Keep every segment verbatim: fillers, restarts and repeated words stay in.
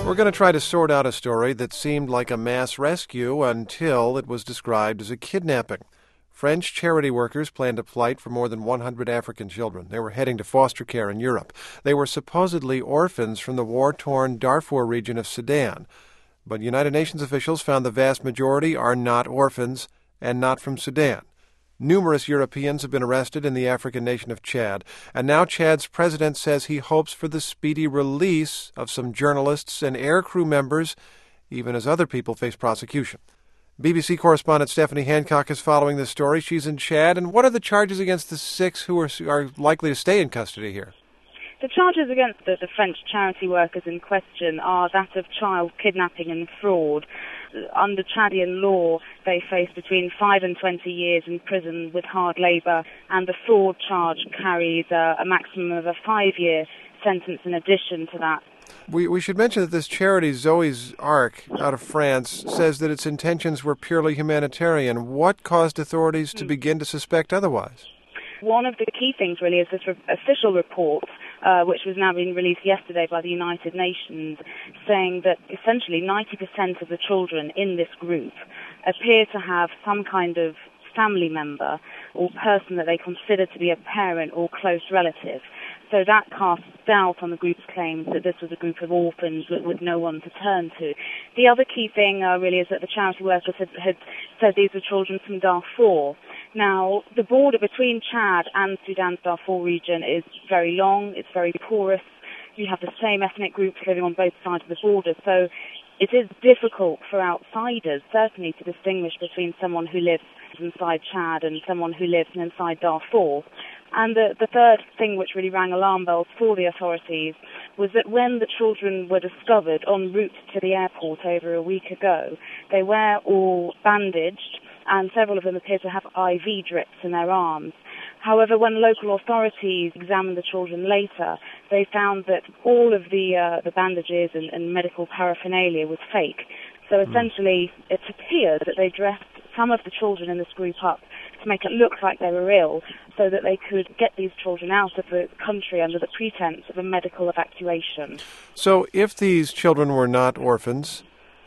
We're going to try to sort out a story that seemed like a mass rescue until it was described as a kidnapping. French charity workers planned a flight for more than one hundred African children. They were heading to foster care in Europe. They were supposedly orphans from the war-torn Darfur region of Sudan. But United Nations officials found the vast majority are not orphans and not from Sudan. Numerous Europeans have been arrested in the African nation of Chad, and now Chad's president says he hopes for the speedy release of some journalists and aircrew members, even as other people face prosecution. B B C correspondent Stephanie Hancock is following this story. She's in Chad. And what are the charges against the six who are, are likely to stay in custody here? The charges against the, the French charity workers in question are that of child kidnapping and fraud. Under Chadian law, they face between five and twenty years in prison with hard labour, and the fraud charge carries uh, a maximum of a five-year sentence in addition to that. We we should mention that this charity, Zoe's Ark, out of France, says that its intentions were purely humanitarian. What caused authorities to begin to suspect otherwise? One of the key things, really, is this re- official report, uh, which was now being released yesterday by the United Nations, saying that essentially ninety percent of the children in this group appear to have some kind of family member or person that they consider to be a parent or close relative. So that casts doubt on the group's claims that this was a group of orphans with, with no one to turn to. The other key thing uh, really is that the charity workers had, had said these were children from Darfur. Now, the border between Chad and Sudan's Darfur region is very long, it's very porous. You have the same ethnic groups living on both sides of the border, so it is difficult for outsiders, certainly, to distinguish between someone who lives inside Chad and someone who lives inside Darfur. And the, the third thing which really rang alarm bells for the authorities was that when the children were discovered en route to the airport over a week ago, they were all bandaged, and several of them appear to have I V drips in their arms. However, when local authorities examined the children later, they found that all of the uh, the bandages and, and medical paraphernalia was fake. So essentially, mm. it appeared that they dressed some of the children in this group up to make it look like they were ill, so that they could get these children out of the country under the pretense of a medical evacuation. So if these children were not orphans,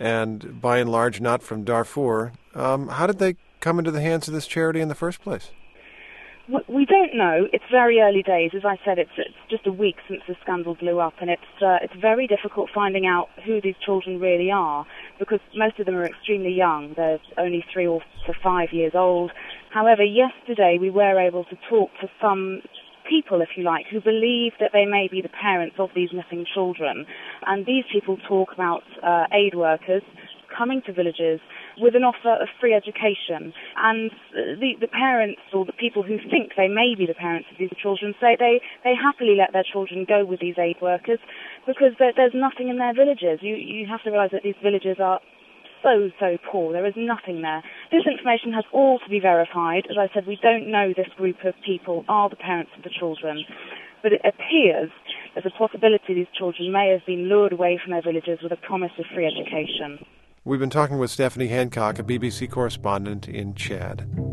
and by and large not from Darfur, um, how did they come into the hands of this charity in the first place? We don't know. It's very early days. As I said, it's, it's just a week since the scandal blew up, and it's uh, it's very difficult finding out who these children really are, because most of them are extremely young. They're only three or to five years old. However, yesterday we were able to talk to some people, if you like, who believe that they may be the parents of these missing children. And these people talk about uh, aid workers coming to villages with an offer of free education. And the, the parents, or the people who think they may be the parents of these children, say they, they happily let their children go with these aid workers because there, there's nothing in their villages. You, you have to realize that these villages are so, so poor. There is nothing there. This information has all to be verified. As I said, we don't know this group of people are the parents of the children. But it appears there's a possibility these children may have been lured away from their villages with a promise of free education. We've been talking with Stephanie Hancock, a B B C correspondent in Chad.